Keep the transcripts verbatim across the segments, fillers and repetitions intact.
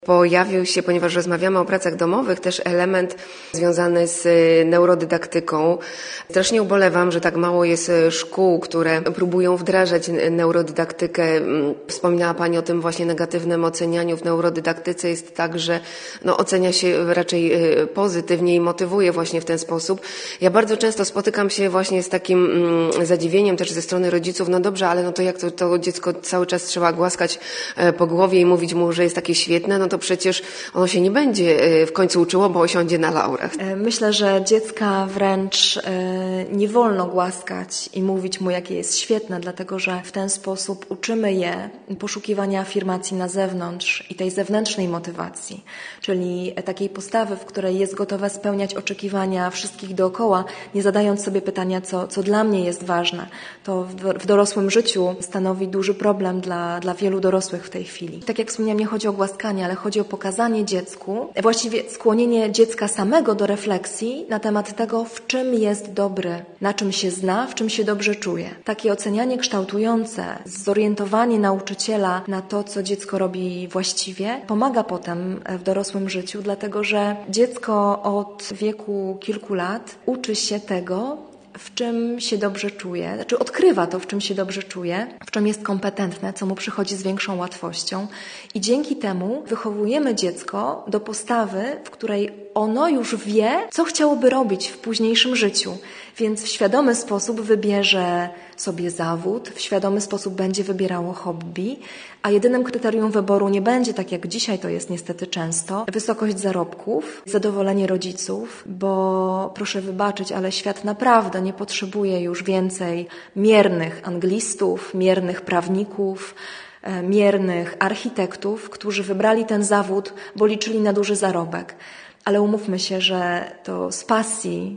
Pojawił się, ponieważ rozmawiamy o pracach domowych, też element związany z neurodydaktyką. Strasznie ubolewam, że tak mało jest szkół, które próbują wdrażać neurodydaktykę. Wspominała Pani o tym właśnie negatywnym ocenianiu. W neurodydaktyce jest tak, że no, ocenia się raczej pozytywnie i motywuje właśnie w ten sposób. Ja bardzo często spotykam się właśnie z takim zadziwieniem też ze strony rodziców. No dobrze, ale no to jak to, to dziecko cały czas trzeba głaskać po głowie i mówić mu, że jest takie świetne, no to przecież ono się nie będzie w końcu uczyło, bo osiądzie na laurach. Myślę, że dziecka wręcz nie wolno głaskać i mówić mu, jakie jest świetne, dlatego że w ten sposób uczymy je poszukiwania afirmacji na zewnątrz i tej zewnętrznej motywacji, czyli takiej postawy, w której jest gotowe spełniać oczekiwania wszystkich dookoła, nie zadając sobie pytania, co, co dla mnie jest ważne. To w, w dorosłym życiu stanowi duży problem dla, dla wielu dorosłych w tej chwili. Tak jak wspomniałam, nie chodzi o głaskanie, ale chodzi o pokazanie dziecku, właściwie skłonienie dziecka samego do refleksji na temat tego, w czym jest dobry, na czym się zna, w czym się dobrze czuje. Takie ocenianie kształtujące, zorientowanie nauczyciela na to, co dziecko robi właściwie, pomaga potem w dorosłym życiu, dlatego że dziecko od wieku kilku lat uczy się tego, w czym się dobrze czuje, znaczy odkrywa to, w czym się dobrze czuje, w czym jest kompetentne, co mu przychodzi z większą łatwością i dzięki temu wychowujemy dziecko do postawy, w której ono już wie, co chciałoby robić w późniejszym życiu, więc w świadomy sposób wybierze sobie zawód, w świadomy sposób będzie wybierało hobby, a jedynym kryterium wyboru nie będzie, tak jak dzisiaj to jest niestety często, wysokość zarobków, zadowolenie rodziców, bo proszę wybaczyć, ale świat naprawdę nie potrzebuje już więcej miernych anglistów, miernych prawników, miernych architektów, którzy wybrali ten zawód, bo liczyli na duży zarobek. Ale umówmy się, że to z pasji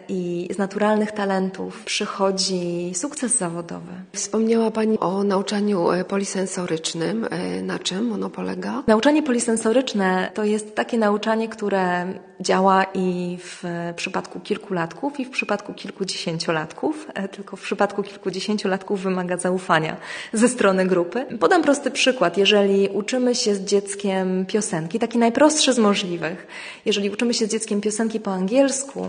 i z naturalnych talentów przychodzi sukces zawodowy. Wspomniała Pani o nauczaniu polisensorycznym. Na czym ono polega? Nauczanie polisensoryczne to jest takie nauczanie, które działa i w przypadku kilkulatków, i w przypadku kilkudziesięciolatków, tylko w przypadku kilkudziesięciolatków wymaga zaufania ze strony grupy. Podam prosty przykład. Jeżeli uczymy się z dzieckiem piosenki, taki najprostszy z możliwych, jeżeli uczymy się z dzieckiem piosenki po angielsku,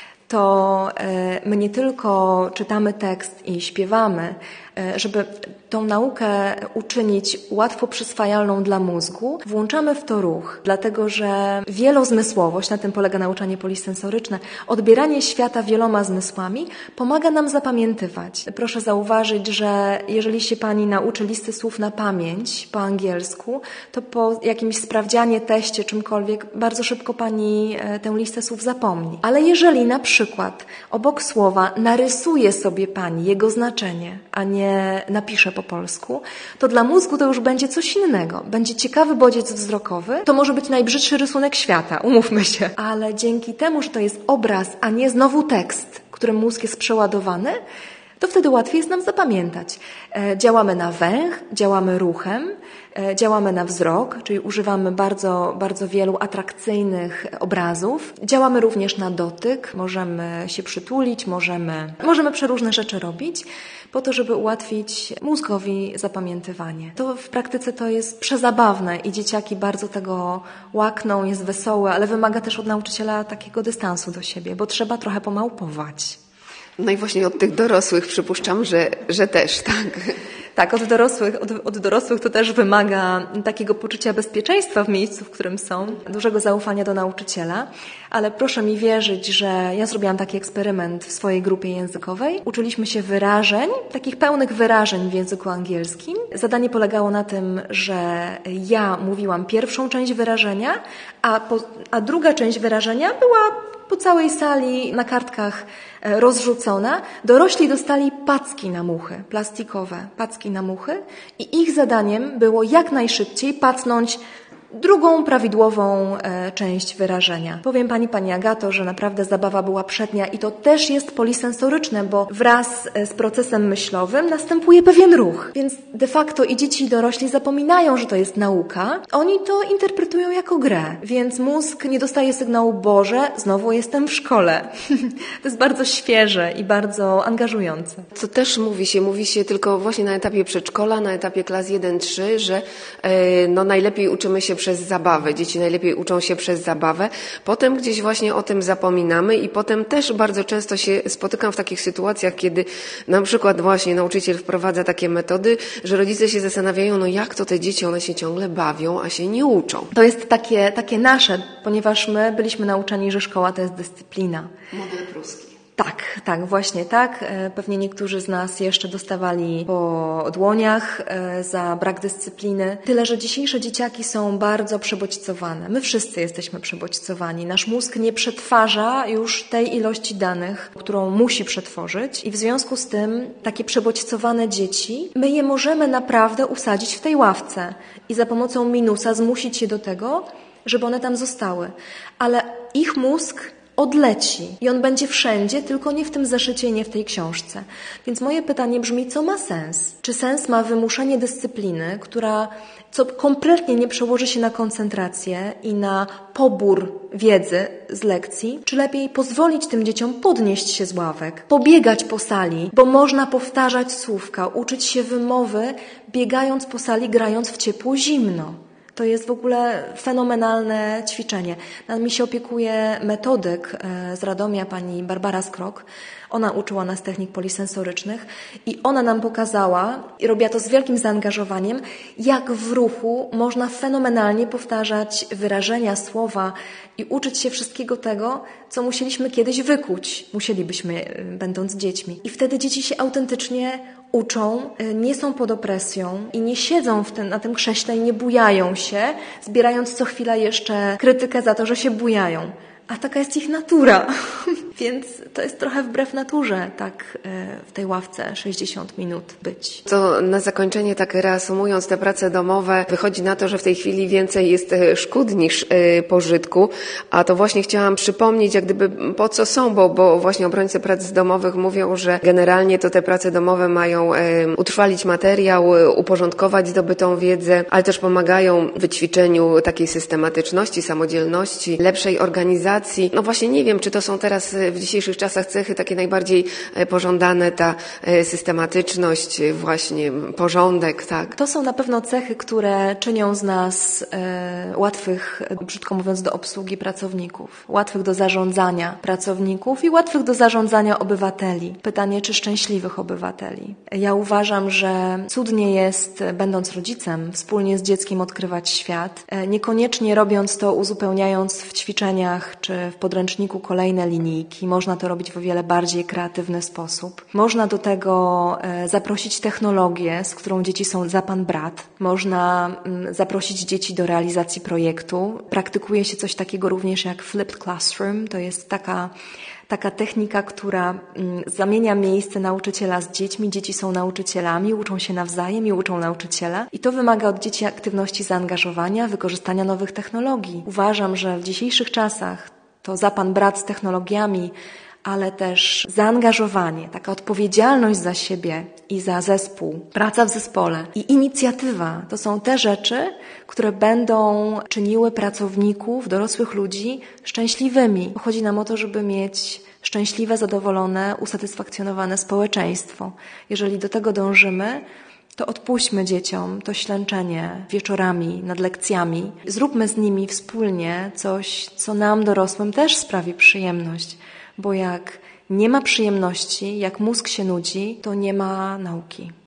to my nie tylko czytamy tekst i śpiewamy, żeby tą naukę uczynić łatwo przyswajalną dla mózgu, włączamy w to ruch, dlatego że wielozmysłowość, na tym polega nauczanie polisensoryczne, odbieranie świata wieloma zmysłami pomaga nam zapamiętywać. Proszę zauważyć, że jeżeli się Pani nauczy listy słów na pamięć po angielsku, to po jakimś sprawdzianie, teście, czymkolwiek, bardzo szybko Pani tę listę słów zapomni. Ale jeżeli na przykład obok słowa narysuje sobie Pani jego znaczenie, a nie napisze po polsku, to dla mózgu to już będzie coś innego. Będzie ciekawy bodziec wzrokowy. To może być najbrzydszy rysunek świata, umówmy się. Ale dzięki temu, że to jest obraz, a nie znowu tekst, którym mózg jest przeładowany, to wtedy łatwiej jest nam zapamiętać. E, działamy na węch, działamy ruchem, e, działamy na wzrok, czyli używamy bardzo, bardzo wielu atrakcyjnych obrazów. Działamy również na dotyk, możemy się przytulić, możemy, możemy przeróżne rzeczy robić, po to, żeby ułatwić mózgowi zapamiętywanie. To w praktyce to jest przezabawne i dzieciaki bardzo tego łakną, jest wesołe, ale wymaga też od nauczyciela takiego dystansu do siebie, bo trzeba trochę pomałpować. No i właśnie od tych dorosłych przypuszczam, że, że też, tak. Tak, od dorosłych, od, od dorosłych to też wymaga takiego poczucia bezpieczeństwa w miejscu, w którym są, dużego zaufania do nauczyciela, ale proszę mi wierzyć, że ja zrobiłam taki eksperyment w swojej grupie językowej. Uczyliśmy się wyrażeń, takich pełnych wyrażeń w języku angielskim. Zadanie polegało na tym, że ja mówiłam pierwszą część wyrażenia, a, po, a druga część wyrażenia była po całej sali na kartkach rozrzucona. Dorośli dostali packi na muchy, plastikowe packi na muchy i ich zadaniem było jak najszybciej pacnąć drugą prawidłową e, część wyrażenia. Powiem Pani, Pani Agato, że naprawdę zabawa była przednia i to też jest polisensoryczne, bo wraz z procesem myślowym następuje pewien ruch. Więc de facto i dzieci i dorośli zapominają, że to jest nauka. Oni to interpretują jako grę. Więc mózg nie dostaje sygnału: Boże, znowu jestem w szkole. To jest bardzo świeże i bardzo angażujące. Co też mówi się, mówi się tylko właśnie na etapie przedszkola, na etapie klas jeden trzy, że e, no najlepiej uczymy się przez zabawę. Dzieci najlepiej uczą się przez zabawę. Potem gdzieś właśnie o tym zapominamy i potem też bardzo często się spotykam w takich sytuacjach, kiedy na przykład właśnie nauczyciel wprowadza takie metody, że rodzice się zastanawiają, no jak to te dzieci, one się ciągle bawią, a się nie uczą. To jest takie, takie nasze, ponieważ my byliśmy nauczeni, że szkoła to jest dyscyplina. Model pruski. Tak, tak, właśnie tak. Pewnie niektórzy z nas jeszcze dostawali po dłoniach za brak dyscypliny. Tyle, że dzisiejsze dzieciaki są bardzo przebodźcowane. My wszyscy jesteśmy przebodźcowani. Nasz mózg nie przetwarza już tej ilości danych, którą musi przetworzyć i w związku z tym takie przebodźcowane dzieci, my je możemy naprawdę usadzić w tej ławce i za pomocą minusa zmusić je do tego, żeby one tam zostały. Ale ich mózg odleci i on będzie wszędzie, tylko nie w tym zeszycie i nie w tej książce. Więc moje pytanie brzmi, co ma sens? Czy sens ma wymuszenie dyscypliny, która co kompletnie nie przełoży się na koncentrację i na pobór wiedzy z lekcji, czy lepiej pozwolić tym dzieciom podnieść się z ławek, pobiegać po sali, bo można powtarzać słówka, uczyć się wymowy, biegając po sali, grając w ciepło-zimno. To jest w ogóle fenomenalne ćwiczenie. Nami się opiekuje metodyk z Radomia, pani Barbara Skrok. Ona uczyła nas technik polisensorycznych i ona nam pokazała, i robiła to z wielkim zaangażowaniem, jak w ruchu można fenomenalnie powtarzać wyrażenia, słowa i uczyć się wszystkiego tego, co musieliśmy kiedyś wykuć. Musielibyśmy, będąc dziećmi. I wtedy dzieci się autentycznie uczą, nie są pod opresją i nie siedzą w tym, na tym krześle i nie bujają się, zbierając co chwila jeszcze krytykę za to, że się bujają. A taka jest ich natura. Więc to jest trochę wbrew naturze, tak w tej ławce sześćdziesiąt minut być. To na zakończenie, tak reasumując te prace domowe, wychodzi na to, że w tej chwili więcej jest szkód niż pożytku, a to właśnie chciałam przypomnieć, jak gdyby po co są, bo, bo właśnie obrońcy prac domowych mówią, że generalnie to te prace domowe mają utrwalić materiał, uporządkować zdobytą wiedzę, ale też pomagają w wyćwiczeniu takiej systematyczności, samodzielności, lepszej organizacji. No właśnie nie wiem, czy to są teraz w dzisiejszych czasach cechy takie najbardziej pożądane, ta systematyczność, właśnie porządek, tak? To są na pewno cechy, które czynią z nas e, łatwych, brzydko mówiąc, do obsługi pracowników, łatwych do zarządzania pracowników i łatwych do zarządzania obywateli. Pytanie, czy szczęśliwych obywateli. Ja uważam, że cudnie jest, będąc rodzicem, wspólnie z dzieckiem odkrywać świat, e, niekoniecznie robiąc to, uzupełniając w ćwiczeniach czy w podręczniku kolejne linijki. Można to robić w o wiele bardziej kreatywny sposób. Można do tego zaprosić technologię, z którą dzieci są za pan brat. Można zaprosić dzieci do realizacji projektu. Praktykuje się coś takiego również jak flipped classroom. To jest taka Taka technika, która zamienia miejsce nauczyciela z dziećmi. Dzieci są nauczycielami, uczą się nawzajem i uczą nauczyciela. I to wymaga od dzieci aktywności zaangażowania, wykorzystania nowych technologii. Uważam, że w dzisiejszych czasach to za pan brat z technologiami, ale też zaangażowanie, taka odpowiedzialność za siebie i za zespół, praca w zespole i inicjatywa to są te rzeczy, które będą czyniły pracowników, dorosłych ludzi szczęśliwymi. Chodzi nam o to, żeby mieć szczęśliwe, zadowolone, usatysfakcjonowane społeczeństwo. Jeżeli do tego dążymy, to odpuśćmy dzieciom to ślęczenie wieczorami nad lekcjami. Zróbmy z nimi wspólnie coś, co nam dorosłym też sprawi przyjemność. Bo jak nie ma przyjemności, jak mózg się nudzi, to nie ma nauki.